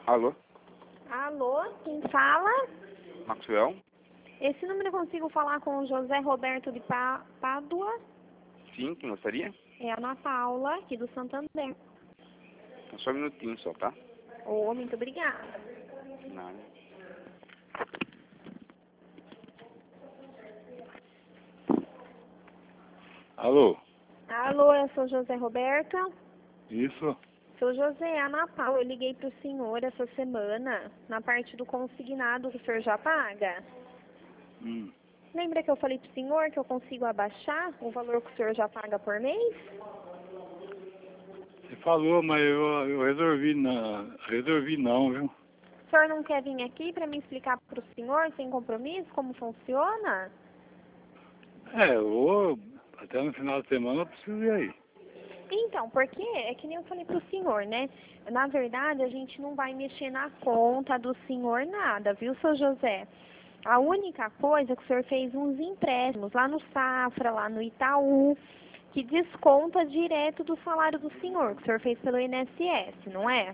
Alô? Alô, quem fala? Maxwell? Esse número eu consigo falar com o José Roberto de Pádua? Sim, quem gostaria? É a nossa aula aqui do Santander. Só um minutinho só, tá? Oh, muito obrigada. Nada. Alô? Alô, eu sou José Roberto. Isso? Sou José Ana Paula. Eu liguei para o senhor essa semana, na parte do consignado que o senhor já paga. Lembra que eu falei para o senhor que eu consigo abaixar o valor que o senhor já paga por mês? Você falou, mas eu resolvi não, viu? O senhor não quer vir aqui para me explicar para o senhor, sem compromisso, como funciona? Eu vou, até no final de semana eu preciso ir aí. Então, porque é que nem eu falei pro senhor, né? Na verdade, a gente não vai mexer na conta do senhor nada, viu, seu José? A única coisa é que o senhor fez uns empréstimos lá no Safra, lá no Itaú, que desconta direto do salário do senhor, que o senhor fez pelo INSS, não é?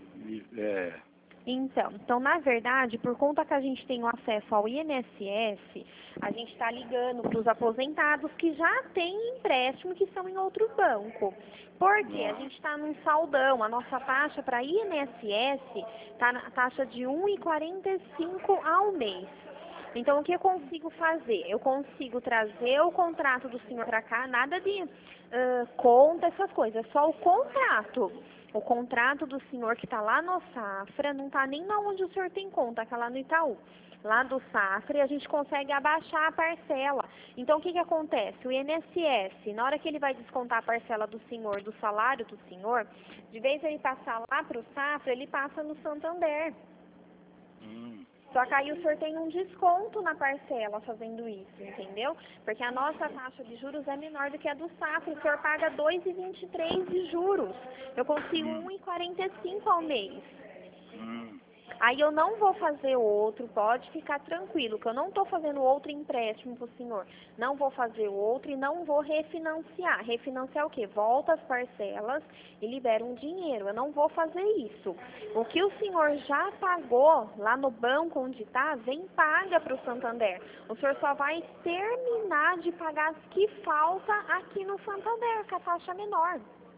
Então, na verdade, por conta que a gente tem o acesso ao INSS, a gente está ligando para os aposentados que já têm empréstimo que são em outro banco. Porque a gente está num saldão, a nossa taxa para INSS está na taxa de R$ 1,45 ao mês. Então, o que eu consigo fazer? Eu consigo trazer o contrato do senhor para cá, nada de conta, essas coisas, é só o contrato. O contrato do senhor que está lá no Safra não está nem na onde o senhor tem conta, está lá no Itaú. Lá do Safra, e a gente consegue abaixar a parcela. Então, o que acontece? O INSS, na hora que ele vai descontar a parcela do senhor, do salário do senhor, de vez ele passar lá para o Safra, ele passa no Santander. Só que aí o senhor tem um desconto na parcela fazendo isso, entendeu? Porque a nossa taxa de juros é menor do que a do Safra. O senhor paga 2,23 de juros. Eu consigo 1,45 ao mês. Aí eu não vou fazer outro, pode ficar tranquilo, que eu não estou fazendo outro empréstimo para o senhor. Não vou fazer outro e não vou refinanciar. Refinanciar o quê? Volta as parcelas e libera um dinheiro. Eu não vou fazer isso. O que o senhor já pagou lá no banco onde está, vem paga para o Santander. O senhor só vai terminar de pagar as que falta aqui no Santander, com a taxa menor.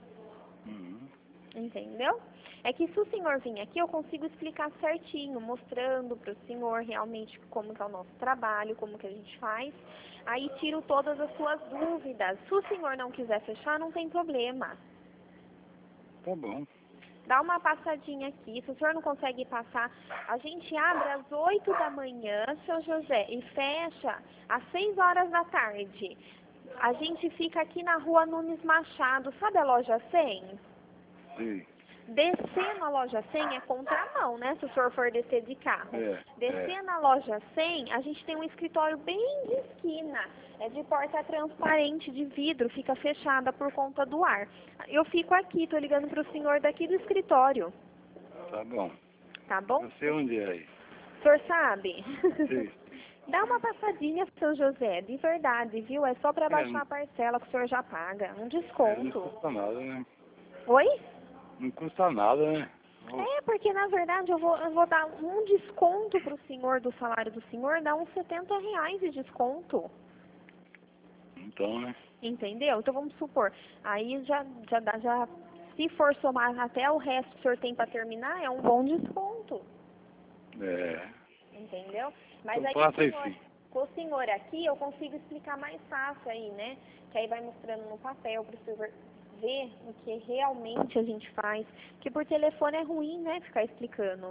Entendeu? É que se o senhor vir aqui, eu consigo explicar certinho, mostrando para o senhor realmente como que é o nosso trabalho, como que a gente faz. Aí tiro todas as suas dúvidas. Se o senhor não quiser fechar, não tem problema. Tá bom. Dá uma passadinha aqui. Se o senhor não consegue passar, a gente abre às 8 da manhã, seu José, e fecha às 6 horas da tarde. A gente fica aqui na rua Nunes Machado. Sabe a loja 100? Sim. Descer na loja 100 é contramão, né? Se o senhor for descer de carro. Descer na loja 100, a gente tem um escritório bem de esquina. É de porta transparente, de vidro, fica fechada por conta do ar. Eu fico aqui, tô ligando pro senhor daqui do escritório. Tá bom. Tá bom? Eu sei onde é aí. O senhor sabe? Sim. Dá uma passadinha, seu José, de verdade, viu? É só para baixar a parcela que o senhor já paga. Um Não desconto. custa nada, né? Oi? Não custa nada, né? É, porque na verdade eu vou dar um desconto pro senhor do salário do senhor, dá uns R$ 70 de desconto. Então, né? Entendeu? Então vamos supor, aí já se for somar até o resto que o senhor tem para terminar, é um bom desconto. Entendeu? Mas Então, aí faça isso. com o senhor aqui eu consigo explicar mais fácil aí, né? Que aí vai mostrando no papel pro senhor ver o que realmente a gente faz. Porque por telefone é ruim, né? Ficar explicando.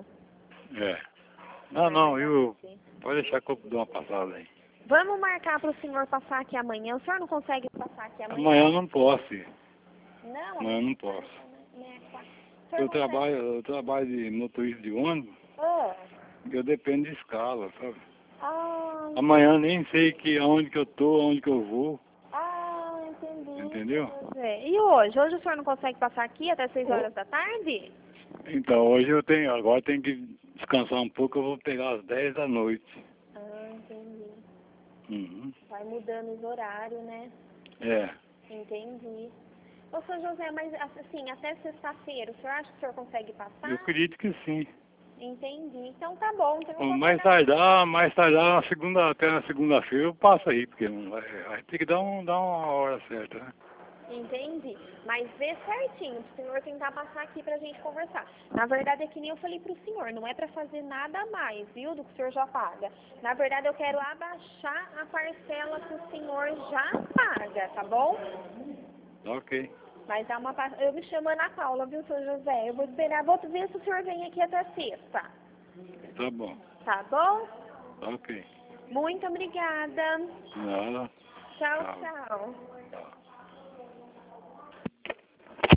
Não, pode deixar que eu dou uma passada aí. Vamos marcar para o senhor passar aqui amanhã. O senhor não consegue passar aqui amanhã? Amanhã eu não posso. Não? Amanhã eu não posso. Eu Eu trabalho de motorista de ônibus. Eu dependo de escala, sabe? Amanhã eu nem sei aonde que eu tô, aonde que eu vou. Entendi. Entendeu? E hoje? Hoje o senhor não consegue passar aqui até 6 horas da tarde? Então, hoje agora tenho que descansar um pouco, eu vou pegar às 10 da noite. Entendi. Vai mudando os horários, né? Entendi. Ô, seu José, mas assim, até sexta-feira, o senhor acha que o senhor consegue passar? Eu acredito que sim. Entendi. Então tá bom. Então eu vou Mais tardar, até na segunda-feira eu passo aí, porque não vai, aí tem que dar uma hora certa, né? Entendi. Mas vê certinho, pro senhor tentar passar aqui pra gente conversar. Na verdade é que nem eu falei pro senhor, não é pra fazer nada a mais, viu, do que o senhor já paga. Na verdade eu quero abaixar a parcela que o senhor já paga, tá bom? Ok. Mas dá uma eu me chamo Ana Paula, viu, senhor José? Eu vou esperar, vou ver se o senhor vem aqui até sexta. Tá bom. Tá bom? Ok. Muito obrigada. Nada. Tchau, tchau. Tchau.